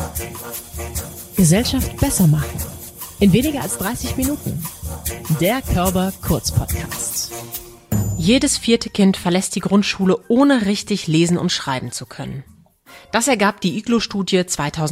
Gesellschaft besser machen. In weniger als 30 Minuten. Der Körber-Kurz-Podcast. Jedes 4. Kind verlässt die Grundschule, ohne richtig lesen und schreiben zu können. Das ergab die IGLO-Studie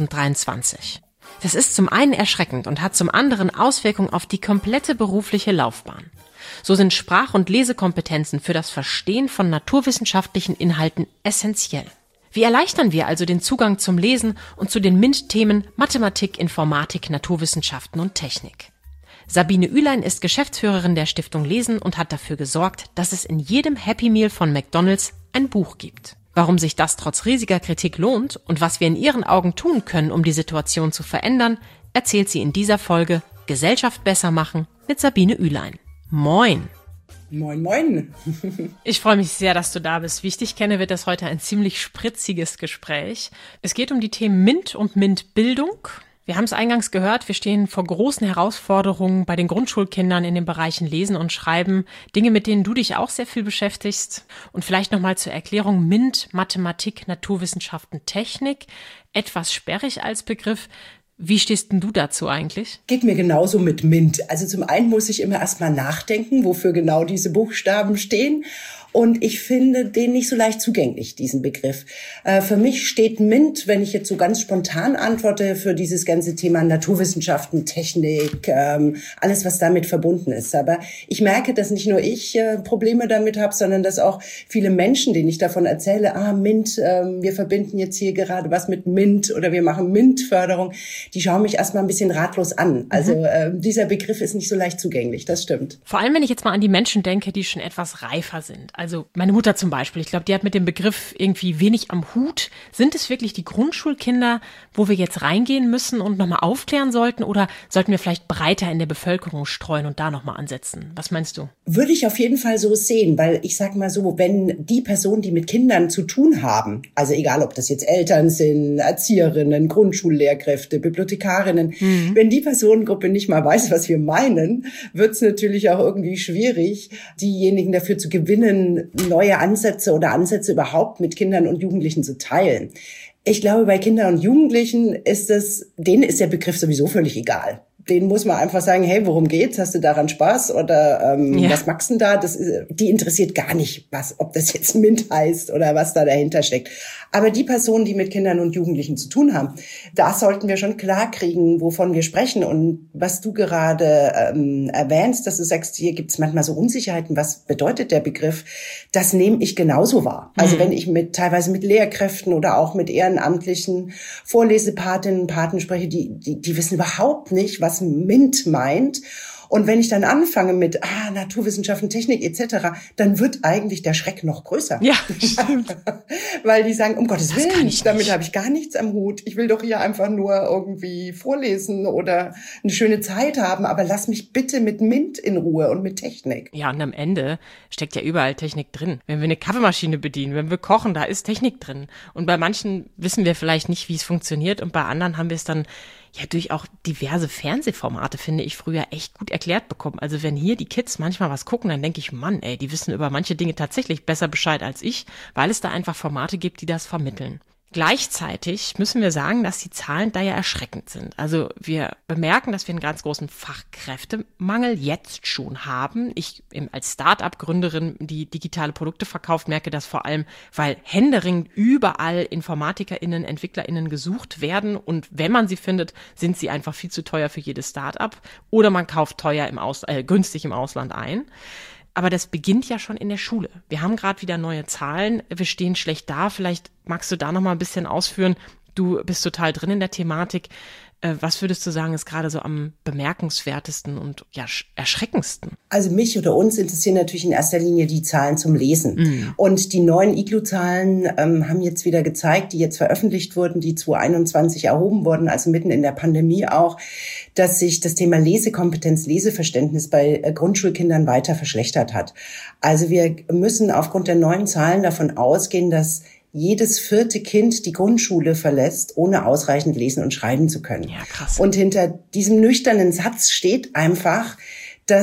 2023. Das ist zum einen erschreckend und hat zum anderen Auswirkungen auf die komplette berufliche Laufbahn. So sind Sprach- und Lesekompetenzen für das Verstehen von naturwissenschaftlichen Inhalten essentiell. Wie erleichtern wir also den Zugang zum Lesen und zu den MINT-Themen Mathematik, Informatik, Naturwissenschaften und Technik? Sabine Ülein ist Geschäftsführerin der Stiftung Lesen und hat dafür gesorgt, dass es in jedem Happy Meal von McDonald's ein Buch gibt. Warum sich das trotz riesiger Kritik lohnt und was wir in ihren Augen tun können, um die Situation zu verändern, erzählt sie in dieser Folge Gesellschaft besser machen mit Sabine Ülein. Moin! Moin, moin. Ich freue mich sehr, dass du da bist. Wie ich dich kenne, wird das heute ein ziemlich spritziges Gespräch. Es geht um die Themen MINT und MINT-Bildung. Wir haben es eingangs gehört, wir stehen vor großen Herausforderungen bei den Grundschulkindern in den Bereichen Lesen und Schreiben. Dinge, mit denen du dich auch sehr viel beschäftigst. Und vielleicht nochmal zur Erklärung: MINT, Mathematik, Naturwissenschaften, Technik. Etwas sperrig als Begriff. Wie stehst denn du dazu eigentlich? Geht mir genauso mit MINT. Also zum einen muss ich immer erstmal nachdenken, wofür genau diese Buchstaben stehen. Und ich finde den nicht so leicht zugänglich, diesen Begriff. Für mich steht MINT, wenn ich jetzt so ganz spontan antworte, für dieses ganze Thema Naturwissenschaften, Technik, alles, was damit verbunden ist. Aber ich merke, dass nicht nur ich Probleme damit habe, sondern dass auch viele Menschen, denen ich davon erzähle, MINT, wir verbinden jetzt hier gerade was mit MINT oder wir machen MINT-Förderung, die schauen mich erstmal ein bisschen ratlos an. Also dieser Begriff ist nicht so leicht zugänglich, das stimmt. Vor allem, wenn ich jetzt mal an die Menschen denke, die schon etwas reifer sind. Also meine Mutter zum Beispiel, ich glaube, die hat mit dem Begriff irgendwie wenig am Hut. Sind es wirklich die Grundschulkinder, wo wir jetzt reingehen müssen und nochmal aufklären sollten? Oder sollten wir vielleicht breiter in der Bevölkerung streuen und da nochmal ansetzen? Was meinst du? Würde ich auf jeden Fall so sehen, weil ich sag mal so, wenn die Personen, die mit Kindern zu tun haben, also egal, ob das jetzt Eltern sind, Erzieherinnen, Grundschullehrkräfte, Bibliothekarinnen, wenn die Personengruppe nicht mal weiß, was wir meinen, wird es natürlich auch irgendwie schwierig, diejenigen dafür zu gewinnen, neue Ansätze oder Ansätze überhaupt mit Kindern und Jugendlichen zu teilen. Ich glaube, bei Kindern und Jugendlichen denen ist der Begriff sowieso völlig egal. Denen muss man einfach sagen, hey, worum geht's? Hast du daran Spaß? Oder was magst du denn da? Die interessiert gar nicht, ob das jetzt MINT heißt oder was da dahinter steckt. Aber die Personen, die mit Kindern und Jugendlichen zu tun haben, da sollten wir schon klar kriegen, wovon wir sprechen. Und was du gerade erwähnst, dass du sagst, hier gibt's manchmal so Unsicherheiten, was bedeutet der Begriff? Das nehme ich genauso wahr. Also wenn ich teilweise mit Lehrkräften oder auch mit ehrenamtlichen Vorlesepatinnen und Paten spreche, die wissen überhaupt nicht, was MINT meint. Und wenn ich dann anfange mit Naturwissenschaften, Technik etc., dann wird eigentlich der Schreck noch größer. Ja, stimmt. Weil die sagen, um Gottes Das Willen, nicht. damit habe ich gar nichts am Hut. Ich will doch hier einfach nur irgendwie vorlesen oder eine schöne Zeit haben, aber lass mich bitte mit MINT in Ruhe und mit Technik. Ja, und am Ende steckt ja überall Technik drin. Wenn wir eine Kaffeemaschine bedienen, wenn wir kochen, da ist Technik drin. Und bei manchen wissen wir vielleicht nicht, wie es funktioniert, und bei anderen haben wir es dann ja durch auch diverse Fernsehformate, finde ich, früher echt gut erklärt bekommen. Also wenn hier die Kids manchmal was gucken, dann denke ich, Mann, ey, die wissen über manche Dinge tatsächlich besser Bescheid als ich, weil es da einfach Formate gibt, die das vermitteln. Gleichzeitig müssen wir sagen, dass die Zahlen da ja erschreckend sind. Also wir bemerken, dass wir einen ganz großen Fachkräftemangel jetzt schon haben. Ich als Start-up-Gründerin, die digitale Produkte verkauft, merke das vor allem, weil händeringend überall InformatikerInnen, EntwicklerInnen gesucht werden, und wenn man sie findet, sind sie einfach viel zu teuer für jedes Start-up, oder man kauft günstig im Ausland ein. Aber das beginnt ja schon in der Schule. Wir haben gerade wieder neue Zahlen. Wir stehen schlecht da. Vielleicht magst du da noch mal ein bisschen ausführen. Du bist total drin in der Thematik. Was würdest du sagen, ist gerade so am bemerkenswertesten und ja erschreckendsten? Also mich oder uns interessieren natürlich in erster Linie die Zahlen zum Lesen. Und die neuen IGLO-Zahlen haben jetzt wieder gezeigt, die jetzt veröffentlicht wurden, die 2021 erhoben wurden, also mitten in der Pandemie auch, dass sich das Thema Lesekompetenz, Leseverständnis bei Grundschulkindern weiter verschlechtert hat. Also wir müssen aufgrund der neuen Zahlen davon ausgehen, dass jedes 4. Kind die Grundschule verlässt, ohne ausreichend lesen und schreiben zu können. Ja, krass. Und hinter diesem nüchternen Satz steht einfach, dass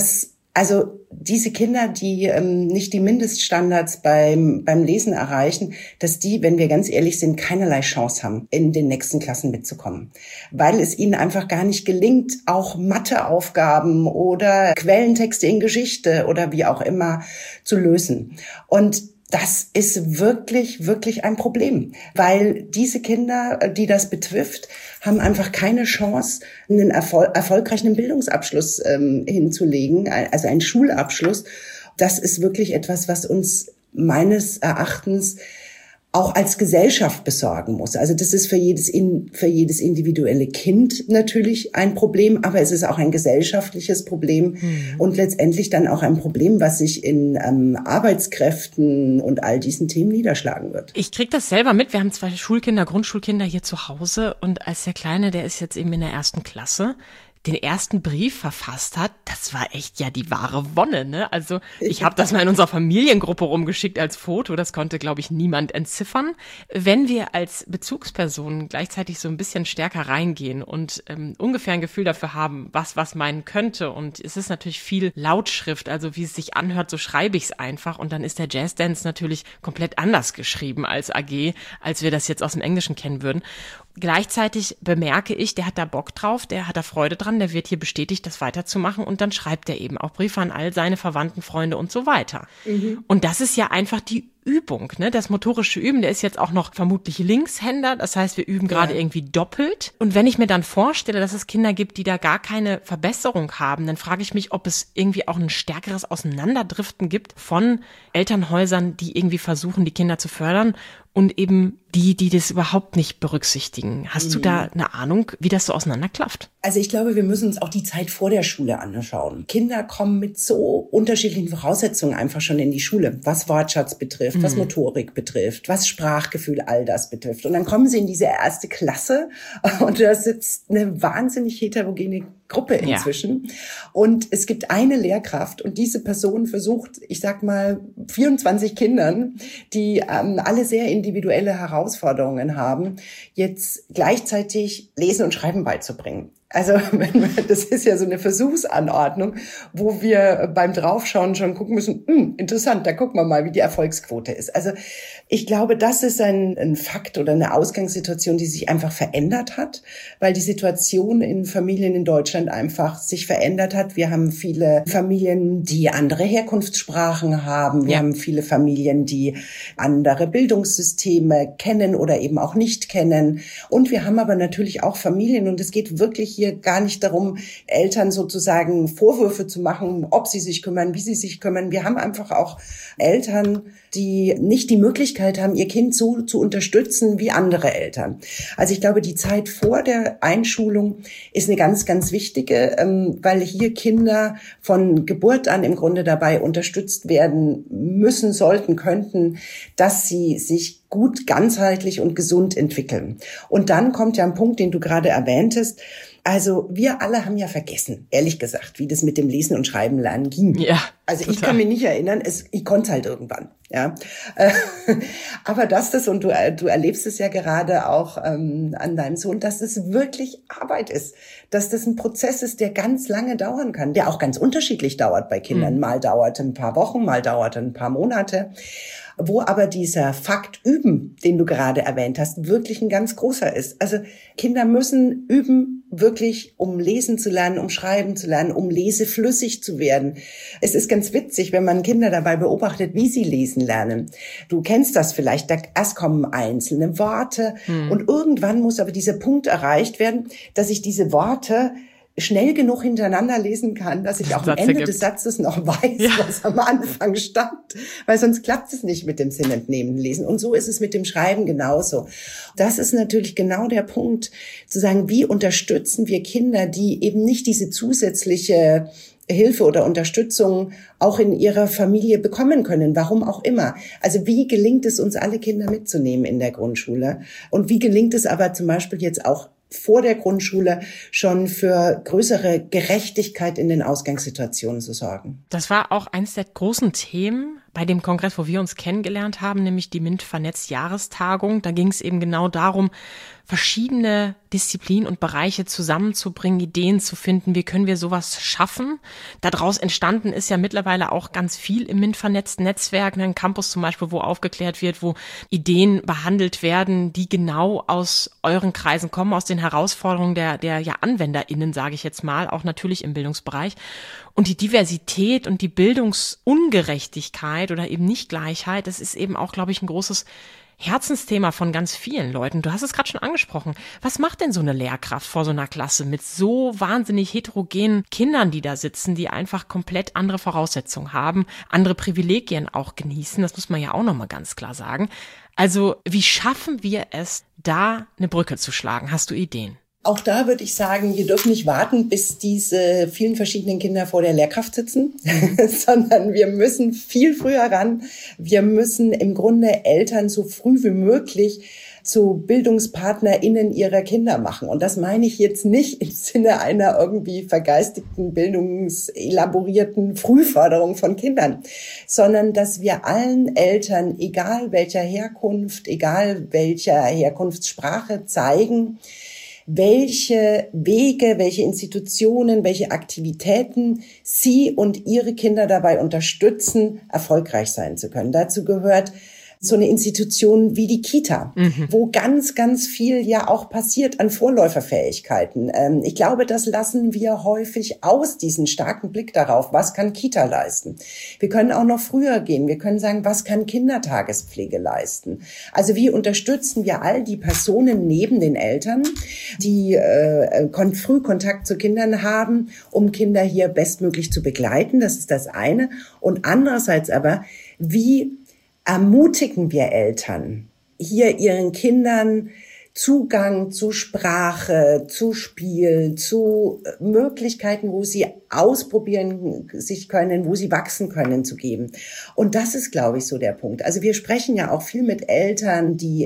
Also diese Kinder, die nicht die Mindeststandards beim Lesen erreichen, dass die, wenn wir ganz ehrlich sind, keinerlei Chance haben, in den nächsten Klassen mitzukommen. Weil es ihnen einfach gar nicht gelingt, auch Matheaufgaben oder Quellentexte in Geschichte oder wie auch immer zu lösen. Und das ist wirklich, wirklich ein Problem, weil diese Kinder, die das betrifft, haben einfach keine Chance, einen erfolgreichen Bildungsabschluss hinzulegen, also einen Schulabschluss. Das ist wirklich etwas, was uns meines Erachtens auch als Gesellschaft besorgen muss. Also das ist für jedes individuelle Kind natürlich ein Problem, aber es ist auch ein gesellschaftliches Problem und letztendlich dann auch ein Problem, was sich in Arbeitskräften und all diesen Themen niederschlagen wird. Ich krieg das selber mit. Wir haben 2 Schulkinder, Grundschulkinder hier zu Hause und als der Kleine, der ist jetzt eben in der 1. Klasse, den ersten Brief verfasst hat, das war echt ja die wahre Wonne, ne? Also ich habe das mal in unserer Familiengruppe rumgeschickt als Foto, das konnte, glaube ich, niemand entziffern. Wenn wir als Bezugspersonen gleichzeitig so ein bisschen stärker reingehen und ungefähr ein Gefühl dafür haben, was meinen könnte, und es ist natürlich viel Lautschrift, also wie es sich anhört, so schreibe ich es einfach, und dann ist der Jazzdance natürlich komplett anders geschrieben als AG, als wir das jetzt aus dem Englischen kennen würden. Gleichzeitig bemerke ich, der hat da Bock drauf, der hat da Freude dran, der wird hier bestätigt, das weiterzumachen, und dann schreibt er eben auch Briefe an all seine Verwandten, Freunde und so weiter. Und das ist ja einfach die Übung, ne? Das motorische Üben, der ist jetzt auch noch vermutlich Linkshänder, das heißt, wir üben gerade irgendwie doppelt. Und wenn ich mir dann vorstelle, dass es Kinder gibt, die da gar keine Verbesserung haben, dann frage ich mich, ob es irgendwie auch ein stärkeres Auseinanderdriften gibt von Elternhäusern, die irgendwie versuchen, die Kinder zu fördern, und eben die das überhaupt nicht berücksichtigen. Hast du da eine Ahnung, wie das so auseinanderklafft? Also ich glaube, wir müssen uns auch die Zeit vor der Schule anschauen. Kinder kommen mit so unterschiedlichen Voraussetzungen einfach schon in die Schule, was Wortschatz betrifft, was Motorik betrifft, was Sprachgefühl, all das betrifft. Und dann kommen sie in diese 1. Klasse und da sitzt eine wahnsinnig heterogene Gruppe inzwischen. Ja. Und es gibt eine Lehrkraft und diese Person versucht, ich sag mal, 24 Kindern, die alle sehr individuelle Herausforderungen haben, jetzt gleichzeitig Lesen und Schreiben beizubringen. Also das ist ja so eine Versuchsanordnung, wo wir beim Draufschauen schon gucken müssen, interessant, da gucken wir mal, wie die Erfolgsquote ist. Also ich glaube, das ist ein Fakt oder eine Ausgangssituation, die sich einfach verändert hat, weil die Situation in Familien in Deutschland einfach sich verändert hat. Wir haben viele Familien, die andere Herkunftssprachen haben. Wir haben viele Familien, die andere Bildungssysteme kennen oder eben auch nicht kennen. Und wir haben aber natürlich auch Familien, und es geht wirklich hier gar nicht darum, Eltern sozusagen Vorwürfe zu machen, ob sie sich kümmern, wie sie sich kümmern. Wir haben einfach auch Eltern, die nicht die Möglichkeit haben, ihr Kind so zu unterstützen wie andere Eltern. Also ich glaube, die Zeit vor der Einschulung ist eine ganz, ganz wichtige, weil hier Kinder von Geburt an im Grunde dabei unterstützt werden müssen, sollten, könnten, dass sie sich gut, ganzheitlich und gesund entwickeln. Und dann kommt ja ein Punkt, den du gerade erwähntest. Also wir alle haben ja vergessen, ehrlich gesagt, wie das mit dem Lesen und Schreiben lernen ging. Ja, also total. Ich kann mich nicht erinnern, ich konnte es halt irgendwann. Ja, aber und du erlebst es ja gerade auch an deinem Sohn, dass es wirklich Arbeit ist, dass das ein Prozess ist, der ganz lange dauern kann, der auch ganz unterschiedlich dauert bei Kindern. Mal dauert ein paar Wochen, mal dauert ein paar Monate. Wo aber dieser Fakt Üben, den du gerade erwähnt hast, wirklich ein ganz großer ist. Also Kinder müssen üben, wirklich, um lesen zu lernen, um schreiben zu lernen, um leseflüssig zu werden. Es ist ganz witzig, wenn man Kinder dabei beobachtet, wie sie lesen lernen. Du kennst das vielleicht, erst kommen einzelne Worte und irgendwann muss aber dieser Punkt erreicht werden, dass ich diese Worte schnell genug hintereinander lesen kann, dass ich auch am Ende des Satzes noch weiß, was am Anfang stand, weil sonst klappt es nicht mit dem sinnentnehmenden Lesen. Und so ist es mit dem Schreiben genauso. Das ist natürlich genau der Punkt, zu sagen, wie unterstützen wir Kinder, die eben nicht diese zusätzliche Hilfe oder Unterstützung auch in ihrer Familie bekommen können, warum auch immer. Also wie gelingt es uns, alle Kinder mitzunehmen in der Grundschule? Und wie gelingt es aber zum Beispiel jetzt auch vor der Grundschule schon für größere Gerechtigkeit in den Ausgangssituationen zu sorgen? Das war auch eines der großen Themen bei dem Kongress, wo wir uns kennengelernt haben, nämlich die MINT Vernetzt Jahrestagung. Da ging es eben genau darum, verschiedene Disziplinen und Bereiche zusammenzubringen, Ideen zu finden, wie können wir sowas schaffen. Daraus entstanden ist ja mittlerweile auch ganz viel im MINT vernetzten Netzwerk, ein Campus zum Beispiel, wo aufgeklärt wird, wo Ideen behandelt werden, die genau aus euren Kreisen kommen, aus den Herausforderungen der ja AnwenderInnen, sage ich jetzt mal, auch natürlich im Bildungsbereich. Und die Diversität und die Bildungsungerechtigkeit oder eben Nicht-Gleichheit, das ist eben auch, glaube ich, ein großes Herzensthema von ganz vielen Leuten. Du hast es gerade schon angesprochen. Was macht denn so eine Lehrkraft vor so einer Klasse mit so wahnsinnig heterogenen Kindern, die da sitzen, die einfach komplett andere Voraussetzungen haben, andere Privilegien auch genießen? Das muss man ja auch nochmal ganz klar sagen. Also, wie schaffen wir es, da eine Brücke zu schlagen? Hast du Ideen? Auch da würde ich sagen, wir dürfen nicht warten, bis diese vielen verschiedenen Kinder vor der Lehrkraft sitzen, sondern wir müssen viel früher ran. Wir müssen im Grunde Eltern so früh wie möglich zu BildungspartnerInnen ihrer Kinder machen. Und das meine ich jetzt nicht im Sinne einer irgendwie vergeistigten, bildungselaborierten Frühförderung von Kindern, sondern dass wir allen Eltern, egal welcher Herkunft, egal welcher Herkunftssprache, zeigen, welche Wege, welche Institutionen, welche Aktivitäten sie und ihre Kinder dabei unterstützen, erfolgreich sein zu können. Dazu gehört so eine Institution wie die Kita, wo ganz, ganz viel ja auch passiert an Vorläuferfähigkeiten. Ich glaube, das lassen wir häufig aus, diesen starken Blick darauf, was kann Kita leisten. Wir können auch noch früher gehen. Wir können sagen, was kann Kindertagespflege leisten. Also wie unterstützen wir all die Personen neben den Eltern, die früh Kontakt zu Kindern haben, um Kinder hier bestmöglich zu begleiten. Das ist das eine. Und andererseits aber, wie ermutigen wir Eltern, hier ihren Kindern Zugang zu Sprache, zu Spiel, zu Möglichkeiten, wo sie ausprobieren sich können, wo sie wachsen können, zu geben. Und das ist, glaube ich, so der Punkt. Also wir sprechen ja auch viel mit Eltern, die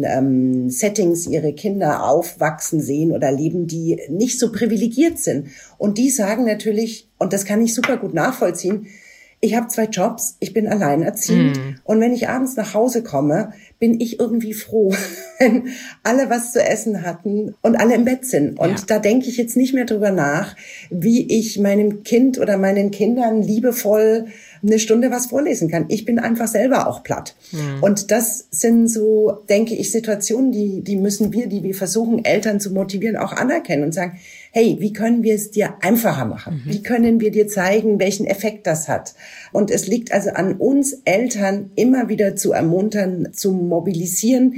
in Settings ihre Kinder aufwachsen sehen oder leben, die nicht so privilegiert sind. Und die sagen natürlich, und das kann ich super gut nachvollziehen, ich habe 2 Jobs, ich bin alleinerziehend und wenn ich abends nach Hause komme, bin ich irgendwie froh, wenn alle was zu essen hatten und alle im Bett sind. Und da denke ich jetzt nicht mehr drüber nach, wie ich meinem Kind oder meinen Kindern liebevoll eine Stunde was vorlesen kann. Ich bin einfach selber auch platt. Und das sind so, denke ich, Situationen, die müssen wir, die wir versuchen, Eltern zu motivieren, auch anerkennen und sagen, hey, wie können wir es dir einfacher machen? Wie können wir dir zeigen, welchen Effekt das hat? Und es liegt also an uns Eltern, immer wieder zu ermuntern, zu mobilisieren,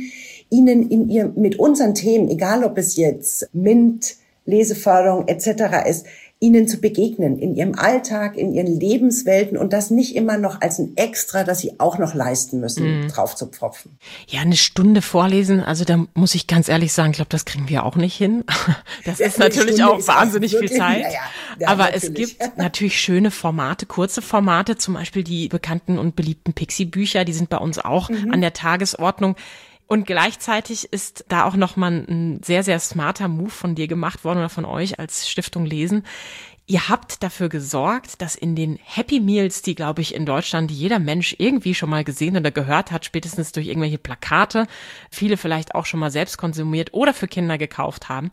ihnen mit unseren Themen, egal ob es jetzt MINT, Leseförderung etc. ist, ihnen zu begegnen, in ihrem Alltag, in ihren Lebenswelten und das nicht immer noch als ein Extra, das sie auch noch leisten müssen, drauf zu pfropfen. Ja, eine Stunde vorlesen, also da muss ich ganz ehrlich sagen, ich glaube, das kriegen wir auch nicht hin. Das ist natürlich auch wahnsinnig viel Zeit. Ja, aber natürlich. Es gibt natürlich schöne Formate, kurze Formate, zum Beispiel die bekannten und beliebten Pixie-Bücher, die sind bei uns auch an der Tagesordnung. Und gleichzeitig ist da auch nochmal ein sehr, sehr smarter Move von dir gemacht worden oder von euch als Stiftung Lesen. Ihr habt dafür gesorgt, dass in den Happy Meals, die, glaube ich, in Deutschland jeder Mensch irgendwie schon mal gesehen oder gehört hat, spätestens durch irgendwelche Plakate, viele vielleicht auch schon mal selbst konsumiert oder für Kinder gekauft haben,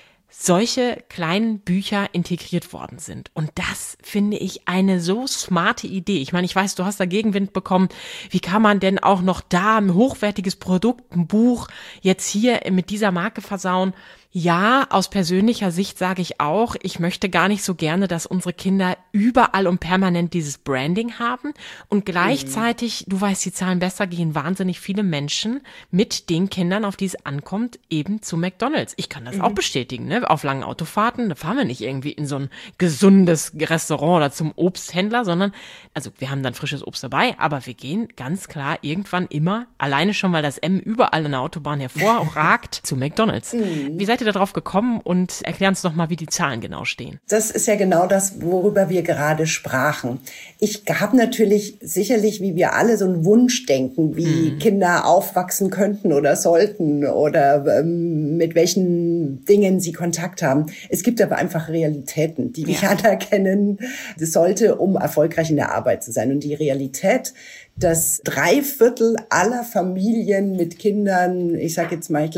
solche kleinen Bücher integriert worden sind. Und das finde ich eine so smarte Idee. Ich meine, ich weiß, du hast da Gegenwind bekommen. Wie kann man denn auch noch da ein hochwertiges Produkt, ein Buch jetzt hier mit dieser Marke versauen? Ja, aus persönlicher Sicht sage ich auch, ich möchte gar nicht so gerne, dass unsere Kinder überall und permanent dieses Branding haben. Und gleichzeitig, du weißt die Zahlen besser, gehen wahnsinnig viele Menschen mit den Kindern, auf die es ankommt, eben zu McDonald's. Ich kann das auch bestätigen, ne? Auf langen Autofahrten, da fahren wir nicht irgendwie in so ein gesundes Restaurant oder zum Obsthändler, sondern, also wir haben dann frisches Obst dabei, aber wir gehen ganz klar irgendwann immer, alleine schon, weil das M überall an der Autobahn hervorragt, zu McDonald's. Wie seid ihr da drauf gekommen und erklär uns doch mal, wie die Zahlen genau stehen? Das ist ja genau das, worüber wir gerade sprachen. Ich habe natürlich sicherlich, wie wir alle, so ein Wunschdenken, wie Kinder aufwachsen könnten oder sollten oder mit welchen Dingen sie Kontakt haben. Es gibt aber einfach Realitäten, die ich anerkennen sollte, um erfolgreich in der Arbeit zu sein. Und die Realität, dass 3/4 aller Familien mit Kindern, ich sage jetzt mal, ich glaube,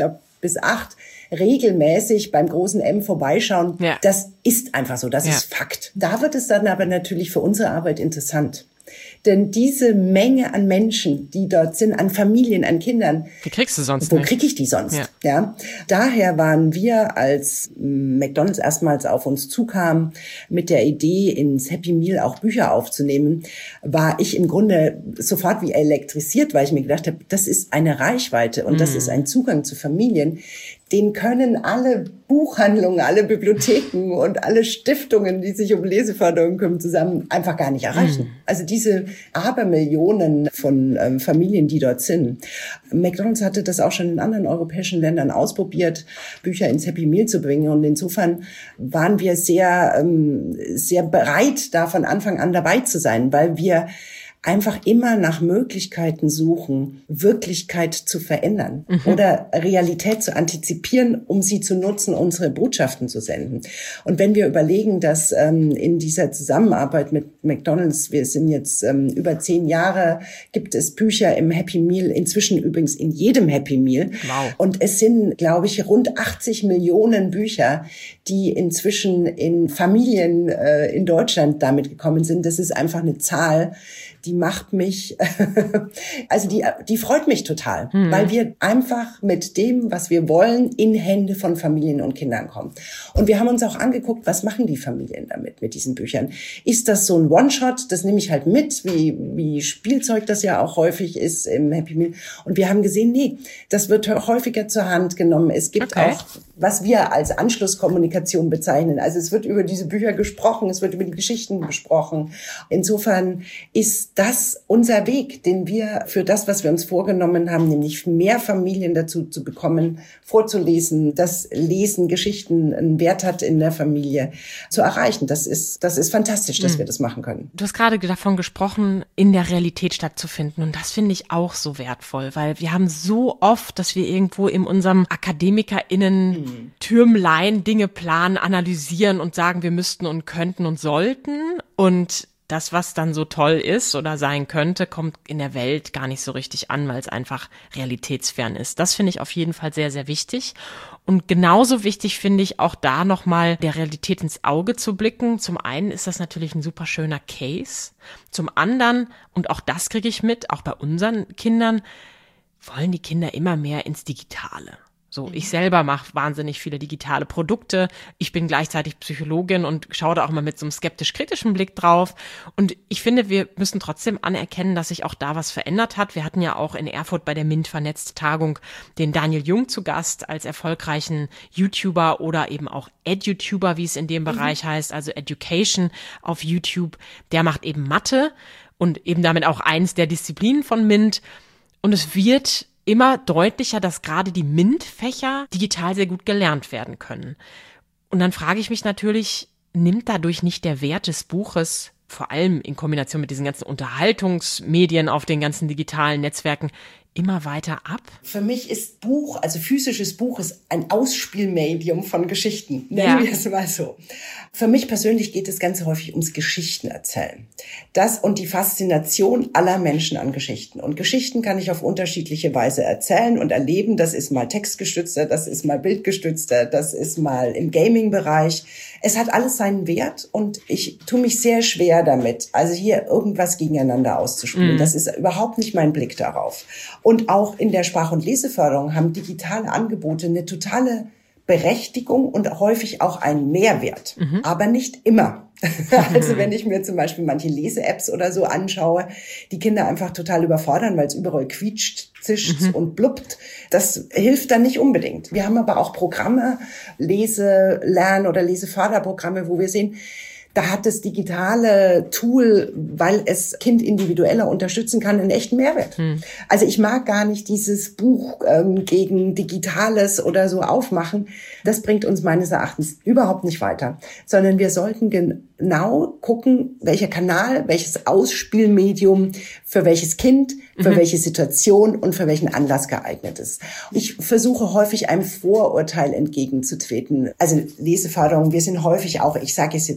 bis 8 regelmäßig beim großen M vorbeischauen. Ja. Das ist einfach so, das ist Fakt. Da wird es dann aber natürlich für unsere Arbeit interessant. Denn diese Menge an Menschen, die dort sind, an Familien, an Kindern. Die kriegst du sonst nicht. Wo krieg ich die sonst? Ja. Daher waren wir, als McDonald's erstmals auf uns zukam, mit der Idee, ins Happy Meal auch Bücher aufzunehmen, war ich im Grunde sofort wie elektrisiert, weil ich mir gedacht habe, das ist eine Reichweite und das ist ein Zugang zu Familien. Den können alle Buchhandlungen, alle Bibliotheken und alle Stiftungen, die sich um Leseförderung kümmern, zusammen einfach gar nicht erreichen. Also diese Abermillionen von Familien, die dort sind. McDonald's hatte das auch schon in anderen europäischen Ländern ausprobiert, Bücher ins Happy Meal zu bringen. Und insofern waren wir sehr, sehr bereit, da von Anfang an dabei zu sein, weil wir einfach immer nach Möglichkeiten suchen, Wirklichkeit zu verändern oder Realität zu antizipieren, um sie zu nutzen, unsere Botschaften zu senden. Und wenn wir überlegen, dass in dieser Zusammenarbeit mit McDonald's, wir sind jetzt über 10 Jahre, gibt es Bücher im Happy Meal, inzwischen übrigens in jedem Happy Meal. Wow. Und es sind, glaube ich, rund 80 Millionen Bücher, die inzwischen in Familien in Deutschland damit gekommen sind. Das ist einfach eine Zahl, die macht mich, also die freut mich total, weil wir einfach mit dem, was wir wollen, in Hände von Familien und Kindern kommen. Und wir haben uns auch angeguckt, was machen die Familien damit, mit diesen Büchern? Ist das so ein One-Shot? Das nehme ich halt mit, wie Spielzeug das ja auch häufig ist im Happy Meal. Und wir haben gesehen, nee, das wird häufiger zur Hand genommen. Es gibt auch, was wir als Anschlusskommunikation bezeichnen. Also es wird über diese Bücher gesprochen, es wird über die Geschichten gesprochen. Insofern ist das unser Weg, den wir für das, was wir uns vorgenommen haben, nämlich mehr Familien dazu zu bekommen, vorzulesen, dass Lesen, Geschichten einen Wert hat in der Familie, zu erreichen. Das ist fantastisch, dass wir das machen können. Du hast gerade davon gesprochen, in der Realität stattzufinden. Und das finde ich auch so wertvoll, weil wir haben so oft, dass wir irgendwo in unserem AkademikerInnen-Türmlein Dinge planen, analysieren und sagen, wir müssten und könnten und sollten. Und das, was dann so toll ist oder sein könnte, kommt in der Welt gar nicht so richtig an, weil es einfach realitätsfern ist. Das finde ich auf jeden Fall sehr, sehr wichtig. Und genauso wichtig finde ich auch da nochmal der Realität ins Auge zu blicken. Zum einen ist das natürlich ein super schöner Case. Zum anderen, und auch das kriege ich mit, auch bei unseren Kindern, wollen die Kinder immer mehr ins Digitale. So, ich selber mache wahnsinnig viele digitale Produkte. Ich bin gleichzeitig Psychologin und schaue da auch mal mit so einem skeptisch-kritischen Blick drauf. Und ich finde, wir müssen trotzdem anerkennen, dass sich auch da was verändert hat. Wir hatten ja auch in Erfurt bei der MINT-Vernetzt-Tagung den Daniel Jung zu Gast als erfolgreichen YouTuber oder eben auch EduTuber, wie es in dem Bereich heißt, also Education auf YouTube. Der macht eben Mathe und eben damit auch eins der Disziplinen von MINT. Und es wird immer deutlicher, dass gerade die MINT-Fächer digital sehr gut gelernt werden können. Und dann frage ich mich natürlich, nimmt dadurch nicht der Wert des Buches, vor allem in Kombination mit diesen ganzen Unterhaltungsmedien auf den ganzen digitalen Netzwerken, immer weiter ab? Für mich ist Buch, also physisches Buch, ist ein Ausspielmedium von Geschichten. Nennen wir es mal so. Für mich persönlich geht es ganz häufig ums Geschichtenerzählen. Das und die Faszination aller Menschen an Geschichten. Und Geschichten kann ich auf unterschiedliche Weise erzählen und erleben. Das ist mal textgestützter, das ist mal bildgestützter, das ist mal im Gaming-Bereich. Es hat alles seinen Wert und ich tue mich sehr schwer damit, also hier irgendwas gegeneinander auszuspielen. Das ist überhaupt nicht mein Blick darauf. Und auch in der Sprach- und Leseförderung haben digitale Angebote eine totale Berechtigung und häufig auch einen Mehrwert, aber nicht immer. Also wenn ich mir zum Beispiel manche Lese-Apps oder so anschaue, die Kinder einfach total überfordern, weil es überall quietscht, zischt und blubbt. Das hilft dann nicht unbedingt. Wir haben aber auch Programme, Lese-Lern- oder Leseförderprogramme, wo wir sehen, da hat das digitale Tool, weil es Kind individueller unterstützen kann, einen echten Mehrwert. Also ich mag gar nicht dieses Buch gegen Digitales oder so aufmachen. Das bringt uns meines Erachtens überhaupt nicht weiter. Sondern wir sollten genau gucken, welcher Kanal, welches Ausspielmedium für welches Kind, für welche Situation und für welchen Anlass geeignet ist. Ich versuche häufig einem Vorurteil entgegenzutreten. Also Leseförderung, wir sind häufig auch, ich sage es jetzt mal, in einer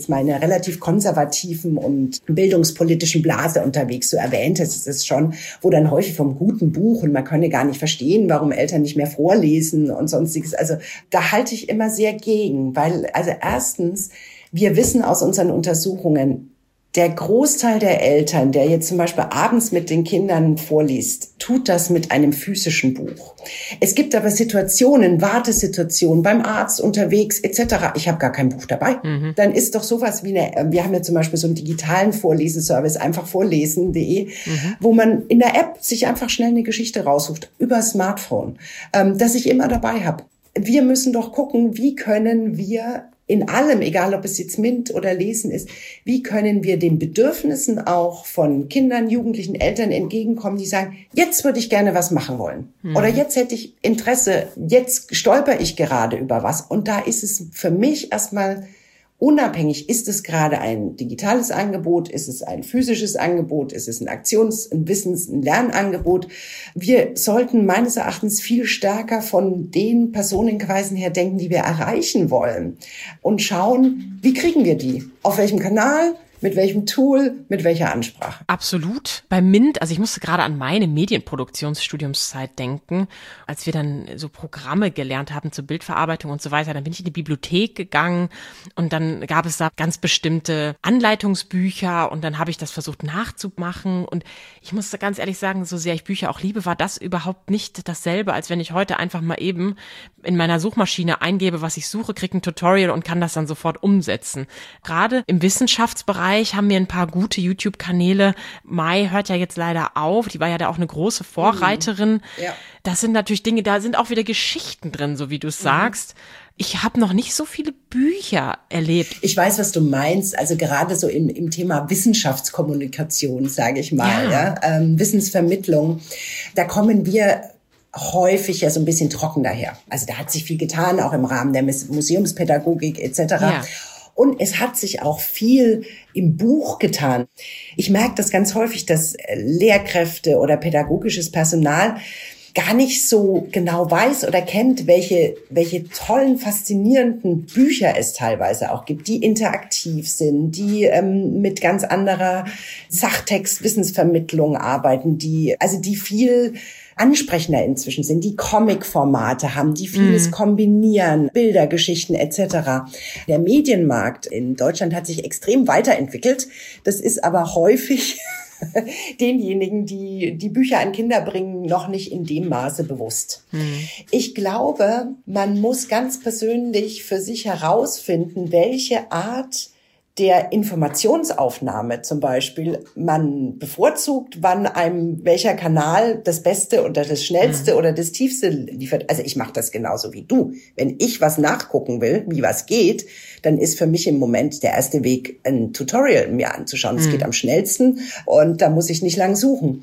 relativ konservativen und bildungspolitischen Blase unterwegs. Du erwähntest es schon, wo dann häufig vom guten Buch und man könne gar nicht verstehen, warum Eltern nicht mehr vorlesen und sonstiges. Also da halte ich immer sehr gegen, weil also erstens, wir wissen aus unseren Untersuchungen, der Großteil der Eltern, der jetzt zum Beispiel abends mit den Kindern vorliest, tut das mit einem physischen Buch. Es gibt aber Situationen, Wartesituationen beim Arzt, unterwegs etc. Ich habe gar kein Buch dabei. Dann ist doch sowas wie wir haben ja zum Beispiel so einen digitalen Vorleseservice, einfach vorlesen.de, wo man in der App sich einfach schnell eine Geschichte raussucht, über Smartphone, das ich immer dabei habe. Wir müssen doch gucken, wie können wir in allem, egal ob es jetzt MINT oder Lesen ist, wie können wir den Bedürfnissen auch von Kindern, Jugendlichen, Eltern entgegenkommen, die sagen, jetzt würde ich gerne was machen wollen. Oder jetzt hätte ich Interesse, jetzt stolper ich gerade über was. Und da ist es für mich erstmal unabhängig, ist es gerade ein digitales Angebot, ist es ein physisches Angebot, ist es ein ein Wissens-, ein Lernangebot. Wir sollten meines Erachtens viel stärker von den Personenkreisen her denken, die wir erreichen wollen und schauen, wie kriegen wir die? Auf welchem Kanal? Mit welchem Tool, mit welcher Ansprache? Absolut. Bei MINT, also ich musste gerade an meine Medienproduktionsstudiumszeit denken, als wir dann so Programme gelernt haben zur Bildverarbeitung und so weiter. Dann bin ich in die Bibliothek gegangen und dann gab es da ganz bestimmte Anleitungsbücher und dann habe ich das versucht nachzumachen. Und ich musste ganz ehrlich sagen, so sehr ich Bücher auch liebe, war das überhaupt nicht dasselbe, als wenn ich heute einfach mal eben in meiner Suchmaschine eingebe, was ich suche, kriege ein Tutorial und kann das dann sofort umsetzen. Gerade im Wissenschaftsbereich haben wir ein paar gute YouTube-Kanäle. Mai hört ja jetzt leider auf. Die war ja da auch eine große Vorreiterin. Ja. Das sind natürlich Dinge, da sind auch wieder Geschichten drin, so wie du es sagst. Ich habe noch nicht so viele Bücher erlebt. Ich weiß, was du meinst. Also gerade so im Thema Wissenschaftskommunikation, sage ich mal, ja. Wissensvermittlung. Da kommen wir häufig ja so ein bisschen trocken daher. Also da hat sich viel getan, auch im Rahmen der Museumspädagogik etc. Ja. Und es hat sich auch viel im Buch getan. Ich merke das ganz häufig, dass Lehrkräfte oder pädagogisches Personal gar nicht so genau weiß oder kennt, welche tollen, faszinierenden Bücher es teilweise auch gibt, die interaktiv sind, die mit ganz anderer Sachtext, Wissensvermittlung arbeiten, die viel ansprechender inzwischen sind, die Comic-Formate haben, die vieles kombinieren, Bilder, Geschichten etc. Der Medienmarkt in Deutschland hat sich extrem weiterentwickelt. Das ist aber häufig denjenigen, die Bücher an Kinder bringen, noch nicht in dem Maße bewusst. Ich glaube, man muss ganz persönlich für sich herausfinden, welche Art der Informationsaufnahme zum Beispiel man bevorzugt, wann einem welcher Kanal das Beste oder das Schnellste oder das Tiefste liefert. Also ich mache das genauso wie du. Wenn ich was nachgucken will, wie was geht, dann ist für mich im Moment der erste Weg, ein Tutorial mir anzuschauen. Es geht am schnellsten und da muss ich nicht lang suchen.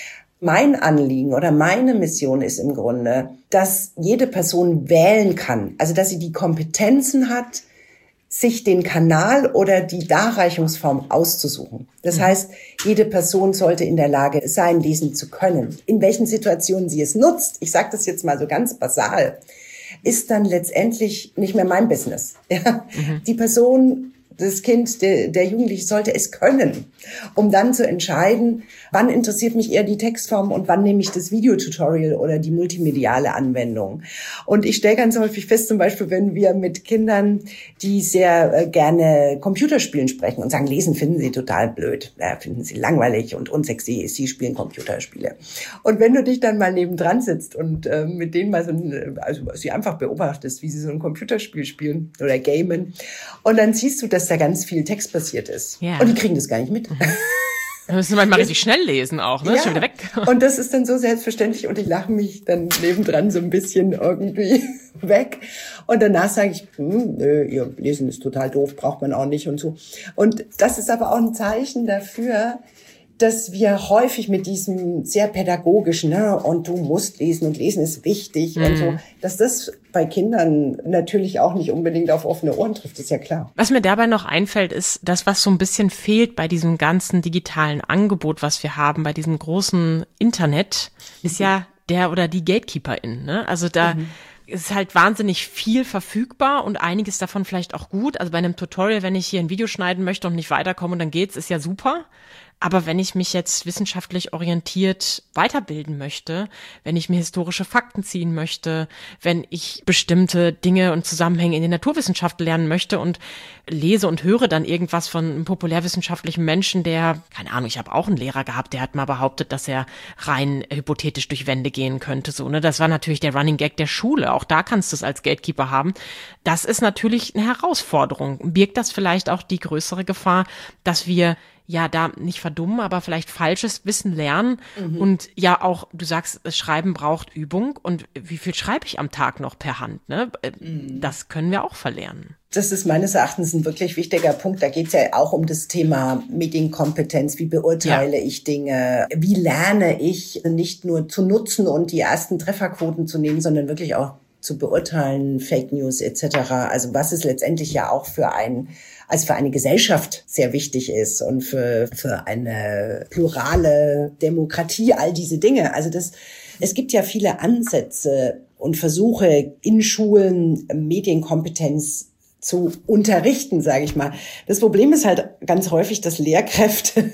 Mein Anliegen oder meine Mission ist im Grunde, dass jede Person wählen kann. Also dass sie die Kompetenzen hat, sich den Kanal oder die Darreichungsform auszusuchen. Das heißt, jede Person sollte in der Lage sein, lesen zu können. In welchen Situationen sie es nutzt, ich sage das jetzt mal so ganz basal, ist dann letztendlich nicht mehr mein Business. Ja? Die Person, das Kind, der Jugendliche sollte es können, um dann zu entscheiden, wann interessiert mich eher die Textform und wann nehme ich das Videotutorial oder die multimediale Anwendung. Und ich stelle ganz häufig fest, zum Beispiel, wenn wir mit Kindern, die sehr gerne Computerspielen sprechen und sagen, Lesen finden sie total blöd, finden sie langweilig und unsexy, sie spielen Computerspiele. Und wenn du dich dann mal nebendran sitzt und mit denen mal also sie einfach beobachtest, wie sie so ein Computerspiel spielen oder gamen, und dann siehst du, dass da ganz viel Text passiert ist. Ja. Und die kriegen das gar nicht mit. Wir müssen manchmal richtig schnell lesen auch, ne? Ja. Ist schon wieder weg. Und das ist dann so selbstverständlich und ich lache mich dann nebendran so ein bisschen irgendwie weg. Und danach sage ich, ihr Lesen ist total doof, braucht man auch nicht und so. Und das ist aber auch ein Zeichen dafür, dass wir häufig mit diesem sehr pädagogischen, ne, und du musst lesen und lesen ist wichtig und so, dass das bei Kindern natürlich auch nicht unbedingt auf offene Ohren trifft, ist ja klar. Was mir dabei noch einfällt, ist das, was so ein bisschen fehlt bei diesem ganzen digitalen Angebot, was wir haben, bei diesem großen Internet, ist ja der oder die Gatekeeperin, ne? Also da es ist halt wahnsinnig viel verfügbar und einiges davon vielleicht auch gut. Also bei einem Tutorial, wenn ich hier ein Video schneiden möchte und nicht weiterkomme und dann geht's, ist ja super. Aber wenn ich mich jetzt wissenschaftlich orientiert weiterbilden möchte, wenn ich mir historische Fakten ziehen möchte, wenn ich bestimmte Dinge und Zusammenhänge in den Naturwissenschaften lernen möchte und lese und höre dann irgendwas von einem populärwissenschaftlichen Menschen, der, keine Ahnung, ich habe auch einen Lehrer gehabt, der hat mal behauptet, dass er rein hypothetisch durch Wände gehen könnte. So, ne? Das war natürlich der Running Gag der Schule. Auch da kannst du es als Gatekeeper haben. Das ist natürlich eine Herausforderung. Birgt das vielleicht auch die größere Gefahr, dass wir ja da nicht verdummen, aber vielleicht falsches Wissen lernen und ja auch, du sagst, das Schreiben braucht Übung und wie viel schreibe ich am Tag noch per Hand, ne? Das können wir auch verlernen. Das ist meines Erachtens ein wirklich wichtiger Punkt. Da geht es ja auch um das Thema Medienkompetenz. Wie beurteile ich Dinge? Wie lerne ich nicht nur zu nutzen und die ersten Trefferquoten zu nehmen, sondern wirklich auch zu beurteilen, Fake News etc. Also was es letztendlich ja auch für eine Gesellschaft sehr wichtig ist und für eine plurale Demokratie, all diese Dinge. Also es gibt ja viele Ansätze und Versuche in Schulen Medienkompetenz zu unterrichten, sage ich mal. Das Problem ist halt ganz häufig, dass Lehrkräfte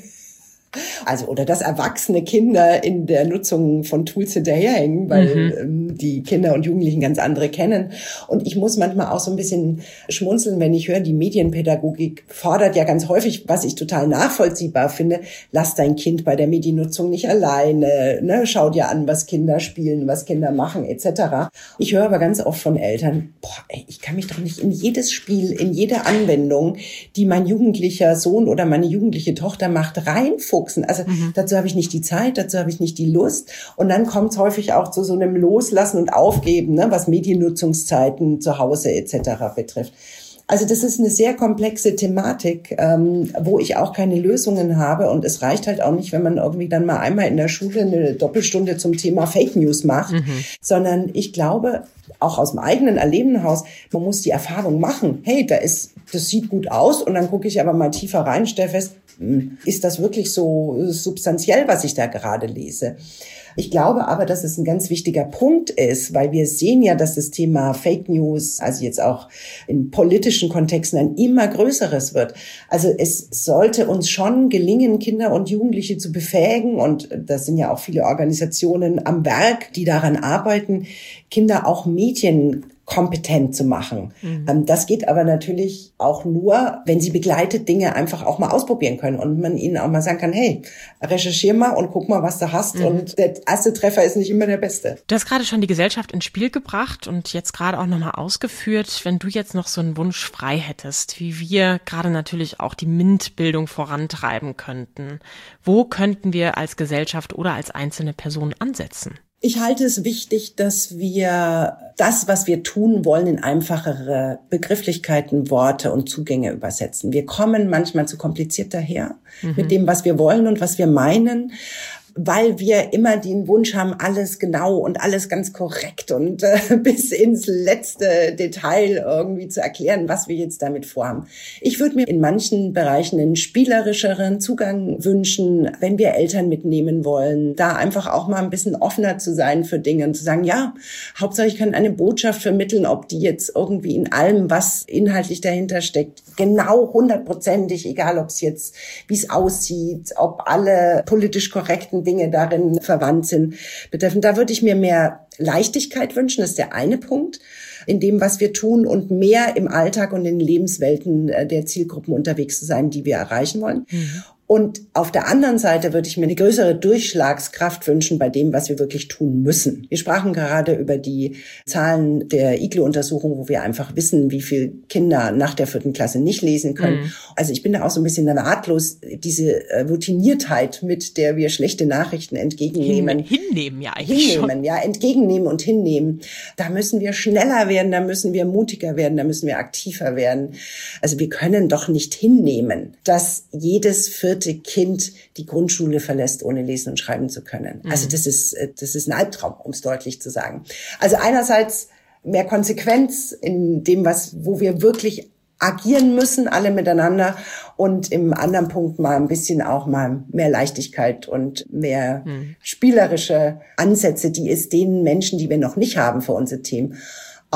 oder dass erwachsene Kinder in der Nutzung von Tools hinterherhängen, weil die Kinder und Jugendlichen ganz andere kennen. Und ich muss manchmal auch so ein bisschen schmunzeln, wenn ich höre, die Medienpädagogik fordert ja ganz häufig, was ich total nachvollziehbar finde, lass dein Kind bei der Mediennutzung nicht alleine, ne? Schau dir an, was Kinder spielen, was Kinder machen etc. Ich höre aber ganz oft von Eltern, ich kann mich doch nicht in jedes Spiel, in jede Anwendung, die mein jugendlicher Sohn oder meine jugendliche Tochter macht, reinfuchsen. Also dazu habe ich nicht die Zeit, dazu habe ich nicht die Lust. Und dann kommt es häufig auch zu so einem Loslassen und Aufgeben, ne, was Mediennutzungszeiten zu Hause etc. betrifft. Also das ist eine sehr komplexe Thematik, wo ich auch keine Lösungen habe. Und es reicht halt auch nicht, wenn man irgendwie dann mal einmal in der Schule eine Doppelstunde zum Thema Fake News macht, sondern ich glaube, auch aus dem eigenen Erleben heraus, man muss die Erfahrung machen. Hey, das sieht gut aus. Und dann gucke ich aber mal tiefer rein, stelle fest, ist das wirklich so substanziell, was ich da gerade lese? Ich glaube aber, dass es ein ganz wichtiger Punkt ist, weil wir sehen ja, dass das Thema Fake News, also jetzt auch in politischen Kontexten, ein immer größeres wird. Also es sollte uns schon gelingen, Kinder und Jugendliche zu befähigen, und da sind ja auch viele Organisationen am Werk, die daran arbeiten, Kinder auch medienkompetent zu machen. Das geht aber natürlich auch nur, wenn sie begleitet Dinge einfach auch mal ausprobieren können und man ihnen auch mal sagen kann, hey, recherchier mal und guck mal, was du hast, und der erste Treffer ist nicht immer der beste. Du hast gerade schon die Gesellschaft ins Spiel gebracht und jetzt gerade auch nochmal ausgeführt, wenn du jetzt noch so einen Wunsch frei hättest, wie wir gerade natürlich auch die MINT-Bildung vorantreiben könnten, wo könnten wir als Gesellschaft oder als einzelne Person ansetzen? Ich halte es wichtig, dass wir das, was wir tun wollen, in einfachere Begrifflichkeiten, Worte und Zugänge übersetzen. Wir kommen manchmal zu kompliziert daher mit dem, was wir wollen und was wir meinen, weil wir immer den Wunsch haben, alles genau und alles ganz korrekt und bis ins letzte Detail irgendwie zu erklären, was wir jetzt damit vorhaben. Ich würde mir in manchen Bereichen einen spielerischeren Zugang wünschen, wenn wir Eltern mitnehmen wollen, da einfach auch mal ein bisschen offener zu sein für Dinge und zu sagen, ja, Hauptsache ich kann eine Botschaft vermitteln, ob die jetzt irgendwie in allem, was inhaltlich dahinter steckt, genau 100%ig, egal ob es jetzt, wie es aussieht, ob alle politisch korrekten Dinge darin verwandt sind, betreffen. Da würde ich mir mehr Leichtigkeit wünschen, das ist der eine Punkt, in dem, was wir tun, und mehr im Alltag und in den Lebenswelten der Zielgruppen unterwegs zu sein, die wir erreichen wollen. Und auf der anderen Seite würde ich mir eine größere Durchschlagskraft wünschen bei dem, was wir wirklich tun müssen. Wir sprachen gerade über die Zahlen der IGLO-Untersuchung, wo wir einfach wissen, wie viele Kinder nach der 4. Klasse nicht lesen können. Also ich bin da auch so ein bisschen ratlos, diese Routiniertheit, mit der wir schlechte Nachrichten entgegennehmen. Hinnehmen ja eigentlich schon. Ja, entgegennehmen und hinnehmen. Da müssen wir schneller werden, da müssen wir mutiger werden, da müssen wir aktiver werden. Also wir können doch nicht hinnehmen, dass jedes 4. Kind die Grundschule verlässt, ohne lesen und schreiben zu können. Also das ist ein Albtraum, um es deutlich zu sagen. Also einerseits mehr Konsequenz in dem, wo wir wirklich agieren müssen, alle miteinander, und im anderen Punkt mal ein bisschen auch mal mehr Leichtigkeit und mehr spielerische Ansätze, die es den Menschen, die wir noch nicht haben für unsere Themen,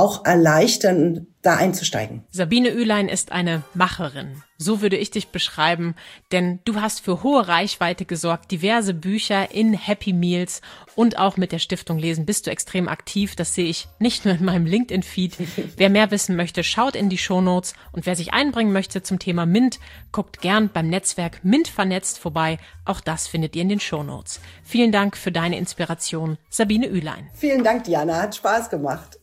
auch erleichtern, da einzusteigen. Sabine Ülein ist eine Macherin. So würde ich dich beschreiben, denn du hast für hohe Reichweite gesorgt, diverse Bücher in Happy Meals und auch mit der Stiftung Lesen bist du extrem aktiv. Das sehe ich nicht nur in meinem LinkedIn-Feed. Wer mehr wissen möchte, schaut in die Shownotes und wer sich einbringen möchte zum Thema MINT, guckt gern beim Netzwerk MINT vernetzt vorbei. Auch das findet ihr in den Shownotes. Vielen Dank für deine Inspiration, Sabine Ülein. Vielen Dank, Diana. Hat Spaß gemacht.